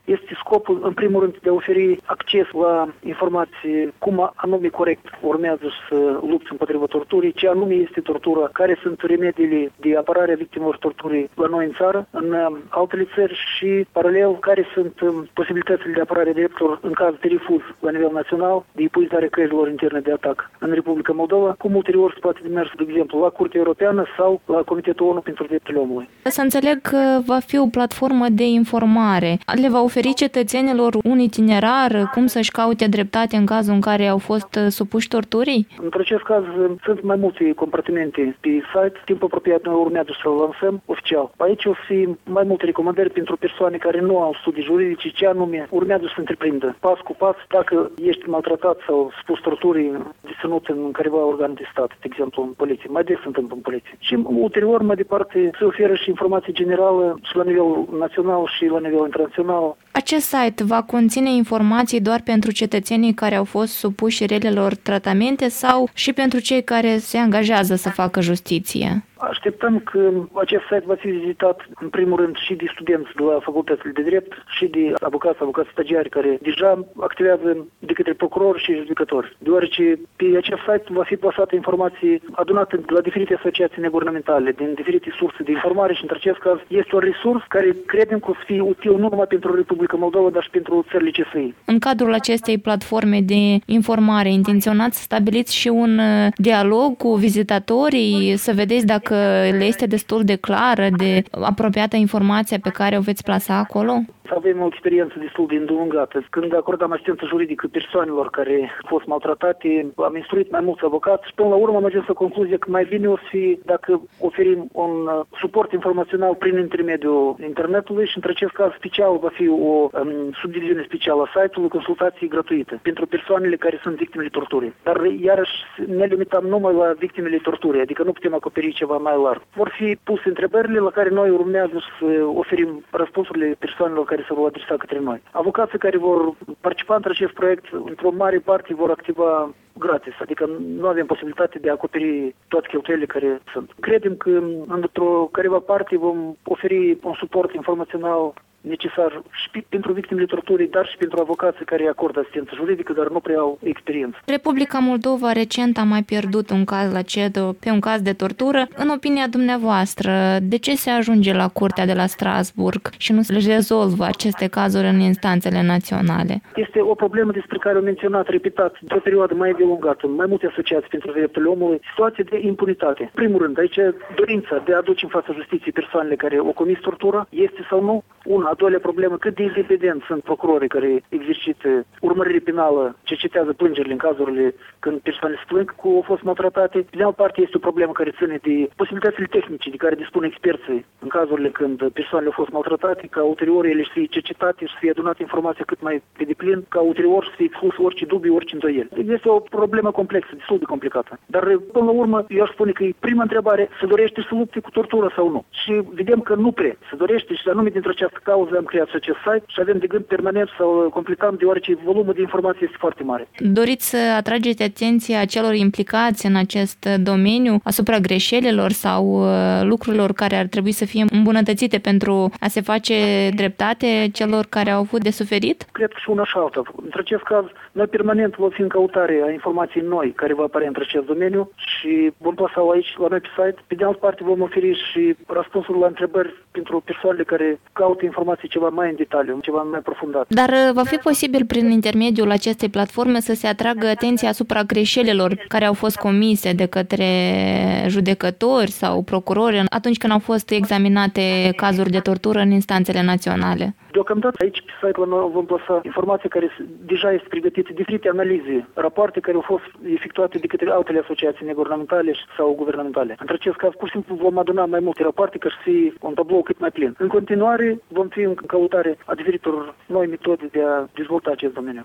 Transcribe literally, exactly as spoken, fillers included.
este scopul, în primul rând, de a oferi acces la informații, cum anume corect urmează să lupți împotriva torturii, ce anume este tortura, care sunt remediile de apărare a victimelor torturii la noi în țară, în altele țări și, paralel, care sunt posibilitățile de apărare drepturilor în caz de refuz la nivel național, de impozitarea căilor interne de atac în Republica Moldova, cum ulterior se poate demers, de exemplu, la Curtea Europeană sau la Comitetul ONU pentru Drepturile Omului. Să înțeleg că va fi o platformă de informare. Le va oferi cetățenilor un itinerar, cum să-și caute dreptate în cazul în care au fost supuși torturii? În acest caz sunt mai multe compartimente pe site. Timp apropiat noi urmează să-l lansăm oficial. Aici o să fie mai multe recomandări pentru persoane care nu au studii juridice, ce anume urmează să întreprindă. Pas cu pas, dacă ești maltratat sau spus torturii, deținut în careva organ de stat, de exemplu în poliție. Mai des se întâmplă în poliție. Și ulterior, mai departe, se oferă și informații generale și la nivel național și la nivel internațional. Acest site va conține informații doar pentru cetățenii care au fost supuși relelor tratamente sau și pentru cei care se angajează să facă justiție? Așteptăm că acest site va fi vizitat în primul rând și de studenți de la facultățile de drept și de avocați, avocați stagiari care deja activează de către procurori și judecători. Deoarece pe acest site va fi plasată informații adunate la diferite asociații neguvernamentale, din diferite surse de informare și, într acest caz, este o resursă care credem că o să fie util nu numai pentru Republica Moldova, dar și pentru țările C S I. În cadrul acestei platforme de informare, intenționați să stabiliți și un dialog cu vizitatorii, să vedeți dacă le este destul de clară, de apropiată informația pe care o veți plasa acolo? Avem o experiență destul de îndelungată. Când acordam asistență juridică persoanelor care au fost maltratate, am instruit mai mulți avocați și până la urmă am ajuns la concluzia că mai bine o să fie dacă oferim un suport informațional prin intermediul internetului și, într acest caz, special va fi o um, subdiviziune specială a site-ului, consultații gratuite pentru persoanele care sunt victimele torturii. Dar, iarăși, ne limităm numai la victimele torturii, adică nu putem acoperi ceva mai larg. Vor fi puse întrebările la care noi urmează să oferim răspunsurile persoanelor care se vor adresa către noi. Avocații care vor participa în acest proiect, într-o mare parte, vor activa gratis, adică nu avem posibilitate de a acoperi toate cheltuielile care sunt. Credem că într-o careva parte vom oferi un suport informațional necesar și pentru victimele torturii, dar și pentru avocații care acordă asistență juridică, dar nu prea au experiență. Republica Moldova recent a mai pierdut un caz la CEDO pe un caz de tortură. În opinia dumneavoastră, de ce se ajunge la Curtea de la Strasburg și nu se rezolvă aceste cazuri în instanțele naționale? Este o problemă despre care am menționat repetat într-o perioadă mai delungată, mai multe asociații pentru drepturile omului, situație de impunitate. În primul rând, aici dorința de a aduce în fața justiției persoanele care au comis tortură este sau nu una. A doilea problemă, cât de independent sunt procurorii care exercită urmărire penală, cercetează plângerile în cazurile când persoanele se plâng cu au fost maltratate. De altă parte, este o problemă care ține de posibilitățile tehnice de care dispun experții în cazurile când persoanele au fost maltratate, ca ulterior ele să fie cercetate și să fie adunate informația cât mai pe deplin, ca ulterior să fie exclus orice dubii, orice îndoieli. Este o problemă complexă, destul de complicată. Dar, până la urmă, eu aș spune că e prima întrebare, se dorește să lupte cu tortură sau nu? Și vedem că nu prea se dorește și anume dintr-o această cauză am creat acest site și avem de gând permanent să-l completăm, deoarece volumul de informații este foarte mare. Doriți să atrageți atenția celor implicați în acest domeniu asupra greșelilor sau lucrurilor care ar trebui să fie îmbunătățite pentru a se face dreptate celor care au avut de suferit? Cred că și una și alta. Într acest caz, noi permanent vom fi în căutare a informației noi care va apărea într acest domeniu și vom plasa aici la noi pe site. Pe de altă parte vom oferi și răspunsuri la întrebări pentru persoanele care caută informații ceva mai în detaliu, ceva mai aprofundat. Dar va fi posibil prin intermediul acestei platforme să se atragă atenția asupra greșelilor care au fost comise de către judecători sau procurori atunci când au fost examinate cazuri de tortură în instanțele naționale? Deocamdată aici pe site-ul noi vom plasa informații care deja este pregătite, diferite analize, rapoarte care au fost efectuate de către altele asociații neguvernamentale sau guvernamentale. Într acest caz, pur și simplu vom aduna mai multe rapoarte ca să fie un tablou cât mai plin. În continuare, vom fi în căutare a diferitor noi metode de a dezvolta acest domeniu.